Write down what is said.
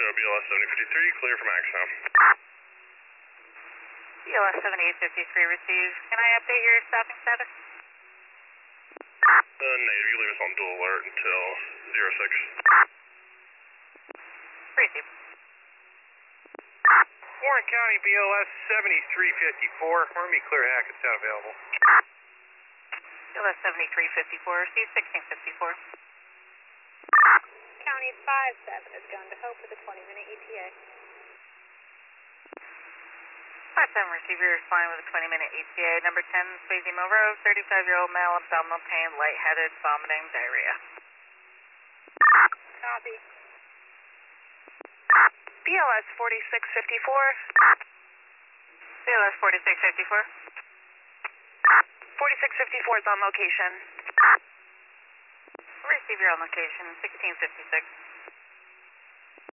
show BLS 7053, clear from action. BLS 7853 received. Can I update your stopping status? Negative, you leave us on dual alert until 06. Received. Warren County BLS 7354. Army clear Hackett's not available. BLS 7354, received 1654. County 57 is going to Hope with a 20-minute ETA. 57 receiver responding with a 20-minute ETA. Number 10, Swayze Monroe, 35-year-old male, abdominal pain, lightheaded, vomiting, diarrhea. Copy. BLS 4654. BLS 4654. 4654 is on location. Receiver on location, 1656.